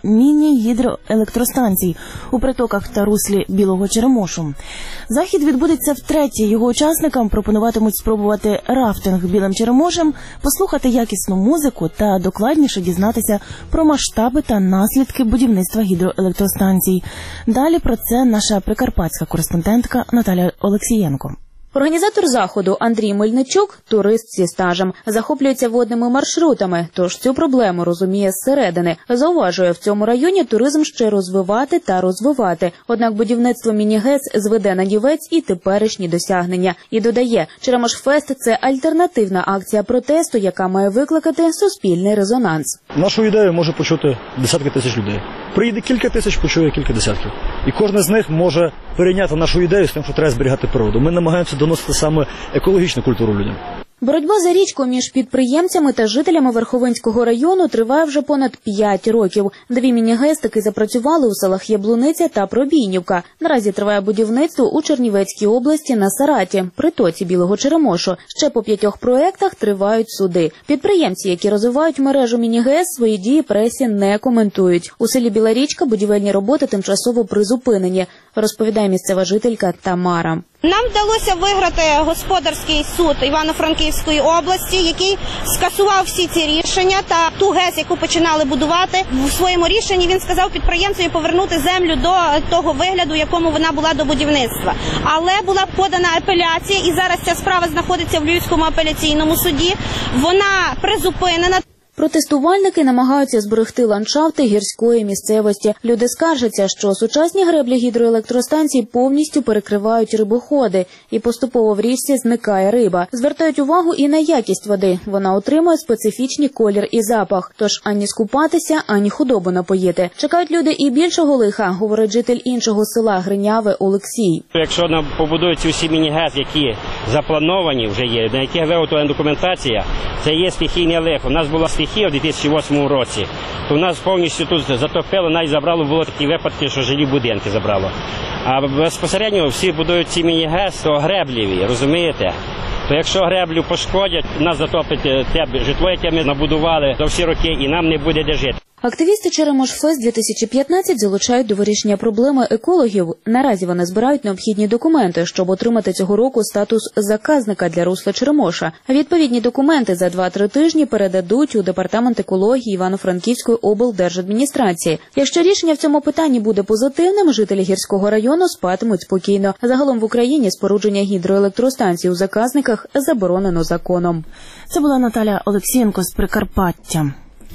міні-гідроелектростанцій у притоках та руслі Білого Черемошу. Захід відбудеться втретє. Його учасникам пропонуватимуть спробувати рафтинг Білим Черемошем, послухати якісну музику та докладніше дізнатися про масштаби та наслідки будівництва гідроелектростанцій. Далі про це наша прикарпатська кореспондентка Наталя Олексієнко. Організатор заходу Андрій Мельничук – турист зі стажем. Захоплюється водними маршрутами, тож цю проблему розуміє зсередини. Зауважує, в цьому районі туризм ще розвивати та розвивати. Однак будівництво міні-ГЕС зведе на нівець і теперішні досягнення. І додає, Черемош-фест – це альтернативна акція протесту, яка має викликати суспільний резонанс. Нашу ідею може почути десятки тисяч людей. Приїде кілька тисяч, почує кілька десятків. І кожен з них може перейняти нашу ідею з тим, що треба зберігати природу. Ми намагаємося доносити саме екологічну культуру людям. Боротьба за річку між підприємцями та жителями Верховинського району триває вже понад 5 років. 2 міні-ГЕС таки запрацювали у селах Яблуниця та Пробійнівка. Наразі триває будівництво у Чернівецькій області на Сараті, притоці Білого Черемошу. Ще по 5 проєктах тривають суди. Підприємці, які розвивають мережу міні-ГЕС, свої дії пресі не коментують. У селі Біла Річка будівельні роботи тимчасово призупинені, розповідає місцева жителька Тамара. Нам вдалося виграти господарський суд Івано-Франківської області, який скасував всі ці рішення та ту ГЕС, яку починали будувати. В своєму рішенні він сказав підприємцеві повернути землю до того вигляду, якому вона була до будівництва. Але була подана апеляція, і зараз ця справа знаходиться в Львівському апеляційному суді. Вона призупинена. Протестувальники намагаються зберегти ландшафти гірської місцевості. Люди скаржаться, що сучасні греблі гідроелектростанцій повністю перекривають рибоходи, і поступово в річці зникає риба. Звертають увагу і на якість води. Вона отримує специфічний колір і запах, тож ані скупатися, ані худобу напоїти. Чекають люди і більшого лиха, говорить житель іншого села Гриняве Олексій. Якщо нам побудують ці всі міні-ГЕС, які заплановані вже є, на яких виготовлена документація, це є стихійне лихо. У нас була стихія у 2008 році, то в нас повністю тут затопило, навіть забрало, було такі випадки, що жилі будинки забрало. А безпосередньо всі будують ці міні-ГЕС, то гребліві, розумієте? То якщо греблю пошкодять, нас затопить те житло, яке ми набудували за всі роки, і нам не буде де жити. Активісти Черемош-фест 2015 залучають до вирішення проблеми екологів. Наразі вони збирають необхідні документи, щоб отримати цього року статус заказника для русла Черемоша. Відповідні документи за 2-3 тижні передадуть у Департамент екології Івано-Франківської облдержадміністрації. Якщо рішення в цьому питанні буде позитивним, жителі гірського району спатимуть спокійно. Загалом в Україні спорудження гідроелектростанцій у заказниках заборонено законом. Це була Наталя Олексієнко з Прикарпаття.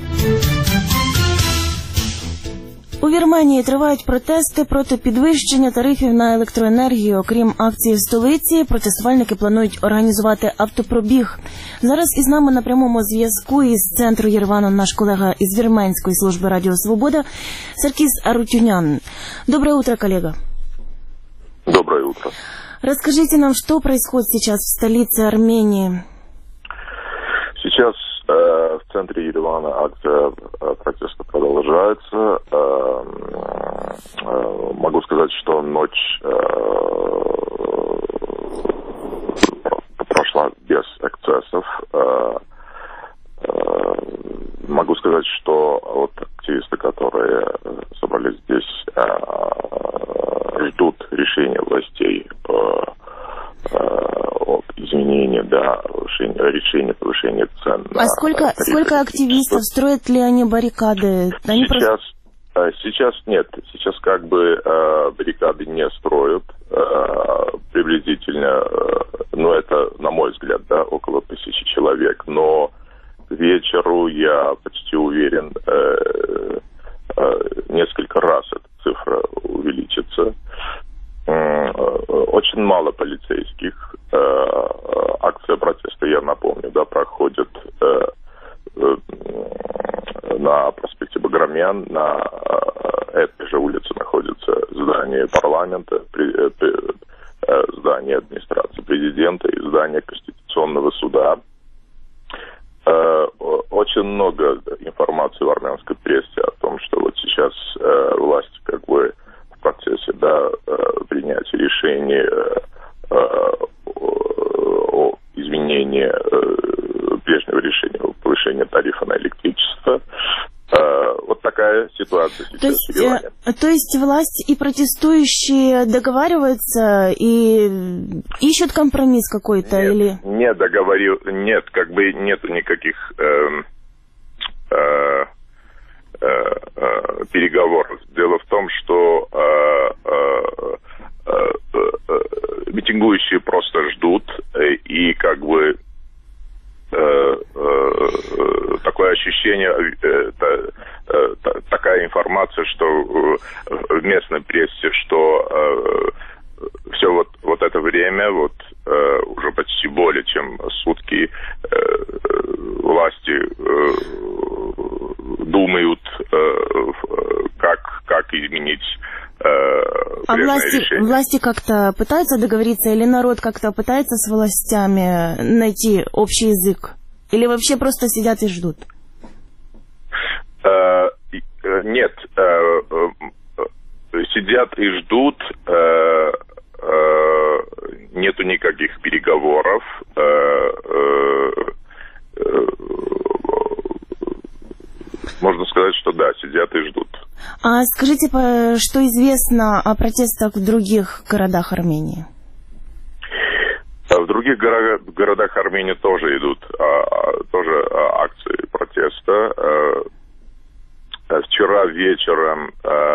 У Вірменії тривають протести проти підвищення тарифів на електроенергію. Окрім акції в столиці, протестувальники планують організувати автопробіг. Зараз із нами на прямому зв'язку із центру Єревану наш колега із Вірменської служби Радіо Свобода Саркис Арутюнян. Доброе утро, коллега. Доброе утро. Расскажите нам, что происходит сейчас в столице Армении? Сейчас в центре Еревана акция протеста продолжается. Могу сказать, что ночь прошла без эксцессов. Могу сказать, что вот активисты, которые собрались здесь, ждут решения властей об изменении, решения повышения цен. А сколько активистов? Строят ли они баррикады? Сейчас нет. Сейчас как бы баррикады не строят. Приблизительно, это, на мой взгляд, около 1000 человек. Но к вечеру, я почти уверен, несколько раз эта цифра увеличится. Очень мало полицейских. Акция протеста, я напомню, проходит на проспекте Баграмян. На этой же улице находится здание парламента, здание администрации президента и здание Конституционного суда. Очень много информации в армянской прессе о том, что вот сейчас власти что вот такая ситуация сейчас в Ереване. То есть власть и протестующие договариваются и ищут компромисс какой-то? Нет, или? Нет, как бы нету никаких переговоров. Дело в том, что митингующие просто ждут, и как бы такое ощущение, такая информация, что в местной прессе, что все вот это время, уже почти более чем сутки, власти думают, как изменить власти как-то пытаются договориться, или народ как-то пытается с властями найти общий язык? Или вообще просто сидят и ждут? Нет, сидят и ждут, нету никаких переговоров. Можно сказать, что да, сидят и ждут. А скажите, что известно о протестах в других городах Армении? В других городах Армении тоже идут тоже акции протеста. Вчера вечером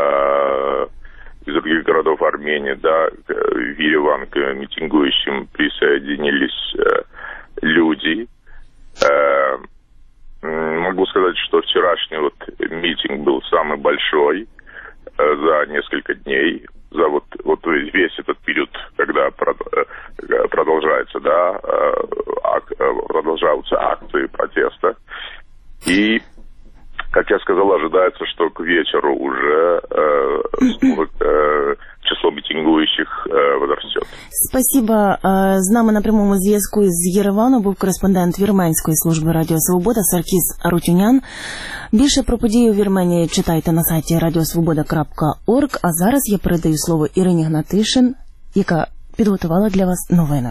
из других городов Армении, в Ереван к митингующим присоединились люди. Могу сказать, что вчерашний митинг был самый большой за несколько дней, за весь этот период, когда продолжаются акции протеста. И, как я сказал, ожидается, что к вечеру уже число мітингуючих возрастет. Спасибо. З нами на прямому зв'язку з Єревану був кореспондент Вірменської служби Радіо Свобода Саркіс Арутюнян. Більше про події у Вірменії читайте на сайті radiosvoboda.org. А зараз я передаю слово Ірині Гнатишин, яка підготувала для вас новини.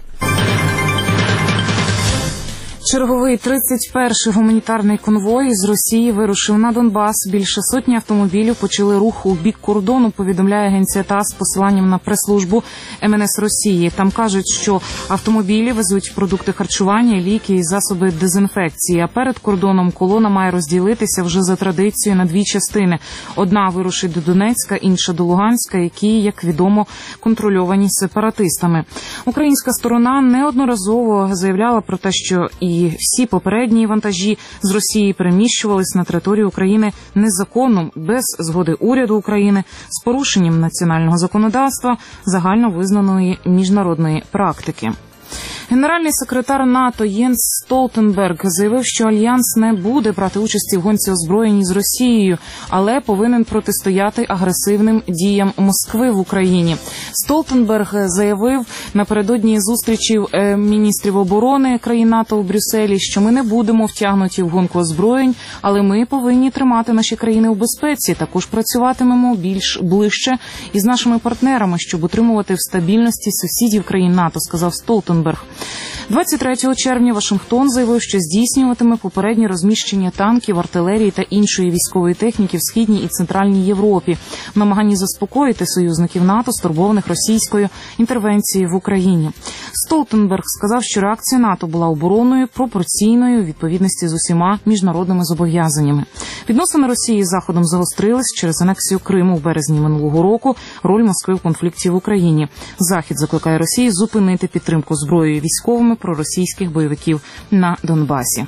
Черговий 31-й гуманітарний конвой з Росії вирушив на Донбас. Більше сотні автомобілів почали рух у бік кордону, повідомляє агенція ТАСС з посиланням на прес-службу МНС Росії. Там кажуть, що автомобілі везуть продукти харчування, ліки і засоби дезінфекції. А перед кордоном колона має розділитися вже за традицією на дві частини. Одна вирушить до Донецька, інша до Луганська, які, як відомо, контрольовані сепаратистами. Українська сторона неодноразово заявляла про те, що і всі попередні вантажі з Росії переміщувались на територію України незаконно, без згоди уряду України, з порушенням національного законодавства, загально визнаної міжнародної практики. Генеральний секретар НАТО Єнс Столтенберг заявив, що Альянс не буде брати участі в гонці озброєнь з Росією, але повинен протистояти агресивним діям Москви в Україні. Столтенберг заявив напередодні зустрічі міністрів оборони країн НАТО у Брюсселі, що ми не будемо втягнуті в гонку озброєнь, але ми повинні тримати наші країни у безпеці. Також працюватимемо більш ближче із нашими партнерами, щоб утримувати в стабільності сусідів країн НАТО, сказав Столтенберг. 23 червня Вашингтон заявив, що здійснюватиме попереднє розміщення танків, артилерії та іншої військової техніки в Східній і Центральній Європі в намаганні заспокоїти союзників НАТО, стурбованих російською інтервенцією в Україні. Столтенберг сказав, що реакція НАТО була оборонною, пропорційною у відповідності з усіма міжнародними зобов'язаннями. Відносини Росії з Заходом загострились через анексію Криму в березні минулого року, роль Москви в конфлікті в Україні. Захід закликає Росію зупинити підтримку зброєю військовими проросійських бойовиків на Донбасі.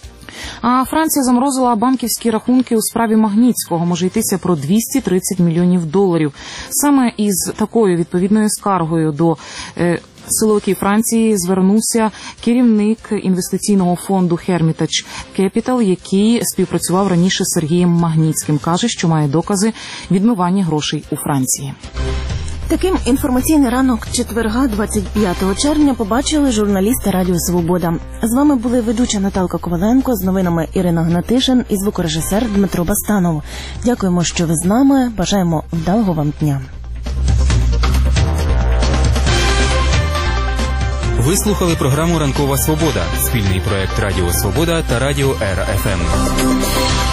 А Франція заморозила банківські рахунки у справі Магнітського. Може йтися про $230 мільйонів. Саме із такою відповідною скаргою до силовиків Франції звернувся керівник інвестиційного фонду Hermitage Capital, який співпрацював раніше з Сергієм Магнітським. Каже, що має докази відмивання грошей у Франції. Таким інформаційний ранок четверга, 25 червня, побачили журналісти Радіо Свобода. З вами були ведуча Наталка Коваленко, з новинами Ірина Гнатишин і звукорежисер Дмитро Бастанов. Дякуємо, що ви з нами. Бажаємо вдалого вам дня. Ви слухали програму «Ранкова Свобода» – спільний проект Радіо Свобода та Радіо РФМ.